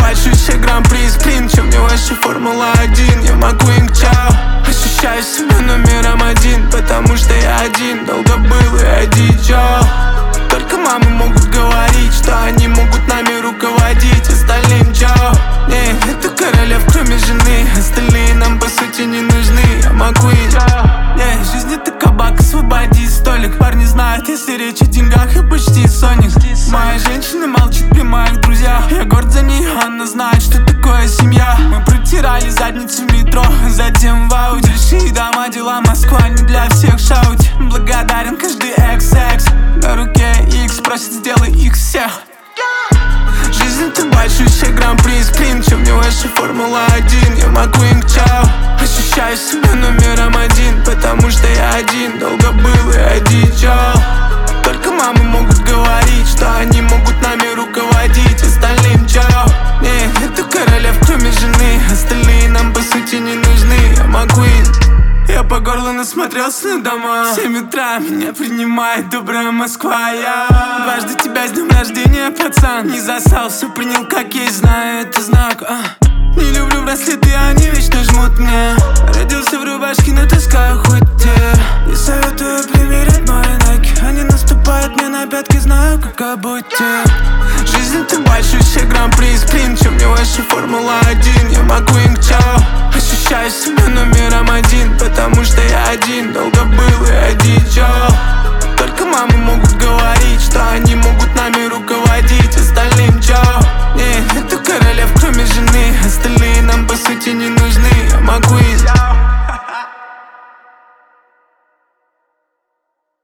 большущий гран-при спринт, чем мне ваша Формула-1. Я Маккуин, чао. Ощущаю себя номером один, потому что я один. Долго был и одичал. Только мамы могут говорить, что они могут нами руководить. Остальным чао. Не, это королев, кроме жены. Остальные нам по сути не нужны. Я Маккуин. Не, жизнь это кабак, освободи столик. Парни знают, если речь о деньгах, я почти Соник. Моя женщина молчит при моих друзьях. Я горд за нее, она знает, что такое семья. Мы протирали задницу в метро, затем в ауди. Большие дома, дела, Москва не для всех, шаути. Благодарен каждый XX. На руке X, просит сделай их всех. Жизнь это большущий гран-при спринт, чем мне ваша Формула-1. Я Маккуин, чао. Ощущаю себя номером один, потому что я один. Долго был и одичал. Только мамы могут говорить, что они могут нами руководить. Остальным чао. Не, это королев, кроме жены. Остальные нам по сути не нужны. Я Маккуин. Я по горло насмотрелся на дома. В 7 утра меня принимает добрая Москва. Я дважды тебя с днем рождения, пацан. Не засал, все принял как есть, знаю, это знак. Не люблю браслеты, они вечно жмут мне. Родился в рубашке, но таскаю хоть те. И советую примерять мои найки. Они наступают мне на пятки, знаю, как обуйти. Жизнь это большущий гран-при спринт, чем мне ваша Формула-1. Я Маккуин, чао. Ощущаю себя номером один, потому что я один. Долго был и одичал.